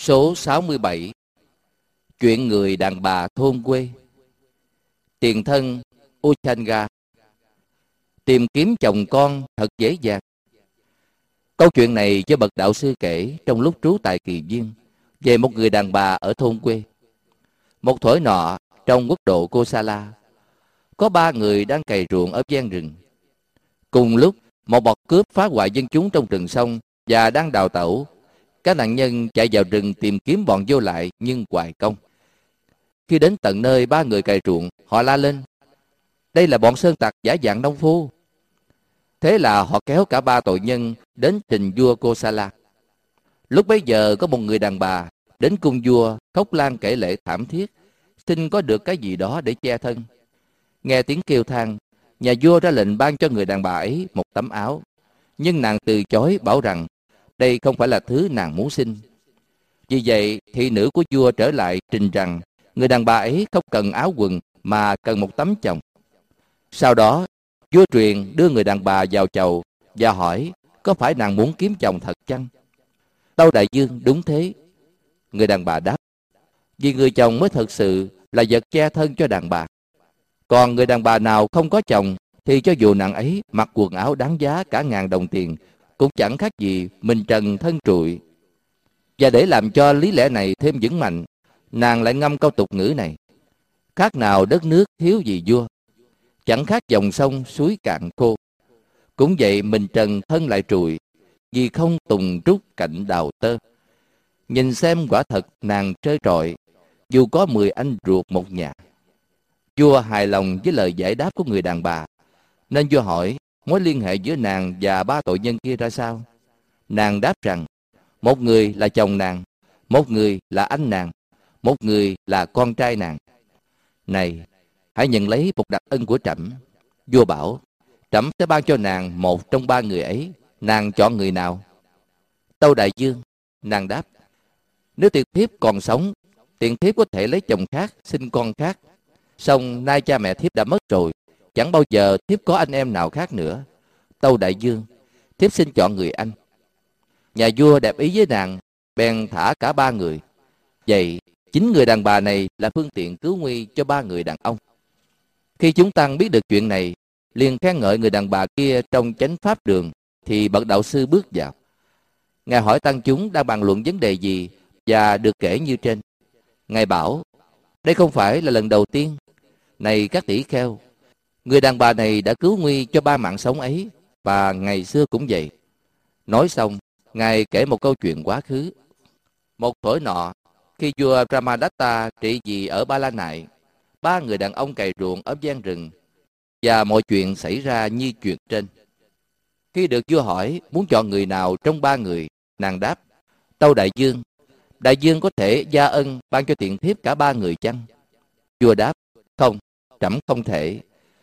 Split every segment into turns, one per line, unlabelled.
Số 67. Chuyện người đàn bà thôn quê. Tiền thân Uchanga. Tìm kiếm chồng con thật dễ dàng. Câu chuyện này do bậc đạo sư kể trong lúc trú tại Kỳ Viên về một người đàn bà ở thôn quê. Một thuở nọ, trong quốc độ Kosala, có 3 người đang cày ruộng ở ven rừng. Cùng lúc, một bọt cướp phá hoại dân chúng trong rừng xong và đang đào tẩu. Các nạn nhân chạy vào rừng tìm kiếm bọn vô lại nhưng hoài công. Khi đến tận nơi 3 người cày ruộng, họ la lên: "Đây là bọn sơn tặc giả dạng nông phu." Thế là họ kéo cả 3 tội nhân đến trình vua Kosala. Lúc bấy giờ có một người đàn bà đến cung vua khóc lhan kể lể thảm thiết, xin có được cái gì đó để che thân. Nghe tiếng kêu than, nhà vua ra lệnh ban cho người đàn bà ấy một tấm áo, nhưng nàng từ chối, bảo rằng đây không phải là thứ nàng muốn xin. Vì vậy, thị nữ của vua trở lại trình rằng người đàn bà ấy không cần áo quần mà cần một tấm chồng. Sau đó, vua truyền đưa người đàn bà vào chầu và hỏi có phải nàng muốn kiếm chồng thật chăng? Tâu đại vương: "Đúng thế." Người đàn bà đáp: "Vì người chồng mới thực sự là vật che thân cho đàn bà. Còn người đàn bà nào không có chồng thì cho dù nàng ấy mặc quần áo đáng giá cả ngàn đồng tiền cũng chẳng khác gì mình trần thân trụi." Và để làm cho lý lẽ này thêm vững mạnh, nàng lại ngâm câu tục ngữ này: "Khác nào đất nước thiếu gì vua, chẳng khác dòng sông suối cạn khô. Cũng vậy mình trần thân lại trụi, vì không tùng trúc cạnh đào tơ. Nhìn xem quả thật nàng trơ trọi, dù có 10 anh ruột một nhà." Vua hài lòng với lời giải đáp của người đàn bà, nên vua hỏi mối liên hệ giữa nàng và 3 tội nhân kia ra sao. Nàng đáp rằng một người là chồng nàng, một người là anh nàng, một người là con trai nàng. "Này, hãy nhận lấy một đặc ân của trẫm." Vua bảo: "Trẫm sẽ ban cho nàng một trong 3 người ấy, nàng chọn người nào?" Tâu đại vương. Nàng đáp: "Nếu tiền thiếp còn sống, tiền thiếp có thể lấy chồng khác, sinh con khác. Song nay cha mẹ thiếp đã mất rồi, chẳng bao giờ thiếp có anh em nào khác nữa. Tâu đại vương, thiếp xin chọn người anh." Nhà vua đẹp ý với nàng, bèn thả cả 3 người. Vậy chính người đàn bà này là phương tiện cứu nguy cho 3 người đàn ông. Khi chúng tăng biết được chuyện này, liền khen ngợi người đàn bà kia trong chánh pháp đường, thì bậc đạo sư bước vào. Ngài hỏi tăng chúng đang bàn luận vấn đề gì và được kể như trên. Ngài bảo: "Đây không phải là lần đầu tiên. Này các tỷ kheo, người đàn bà này đã cứu nguy cho 3 mạng sống ấy, và ngày xưa cũng vậy." Nói xong, Ngài kể một câu chuyện quá khứ. Một thuở nọ, khi vua Brahmadatta trị vì ở Ba La Nại, 3 người đàn ông cày ruộng ở ven rừng, và mọi chuyện xảy ra như chuyện trên. Khi được vua hỏi muốn chọn người nào trong 3 người, nàng đáp: "Tâu đại vương, đại vương có thể gia ân ban cho tiện thiếp cả 3 người chăng?" Vua đáp: "Không, trẫm không thể."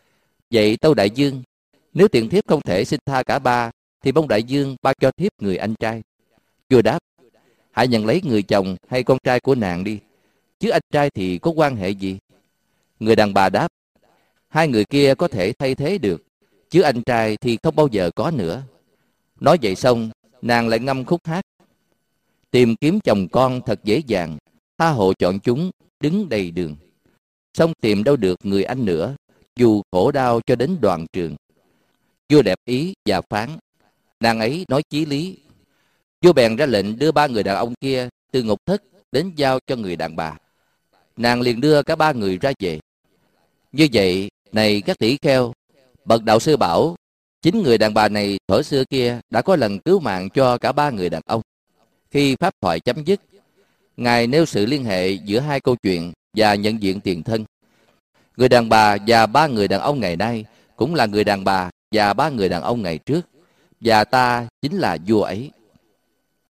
"Vậy tâu đại vương, nếu tiện thiếp không thể xin tha cả 3, thì mong đại vương ban cho thiếp người anh trai." Vua đáp: "Hãy nhận lấy người chồng hay con trai của nàng đi, chứ anh trai thì có quan hệ gì?" Người đàn bà đáp: "2 người kia có thể thay thế được, chứ anh trai thì không bao giờ có nữa." Nói vậy xong, nàng lại ngâm khúc hát: "Tìm kiếm chồng con thật dễ dàng, tha hồ chọn chúng đứng đầy đường. Xong tìm đâu được người anh nữa, dù khổ đau cho đến đoàn trường." Vua đẹp ý và phán: "Nàng ấy nói chí lý." Vua bèn ra lệnh đưa 3 người đàn ông kia từ ngục thất đến giao cho người đàn bà. Nàng liền đưa cả 3 người ra về. Như vậy, này các tỷ kheo, bậc đạo sư bảo chính người đàn bà này thuở xưa kia đã có lần cứu mạng cho cả 3 người đàn ông. Khi pháp thoại chấm dứt, Ngài nêu sự liên hệ giữa 2 câu chuyện và nhận diện tiền thân. Người đàn bà và 3 người đàn ông ngày nay cũng là người đàn bà và 3 người đàn ông ngày trước, và ta chính là vua ấy.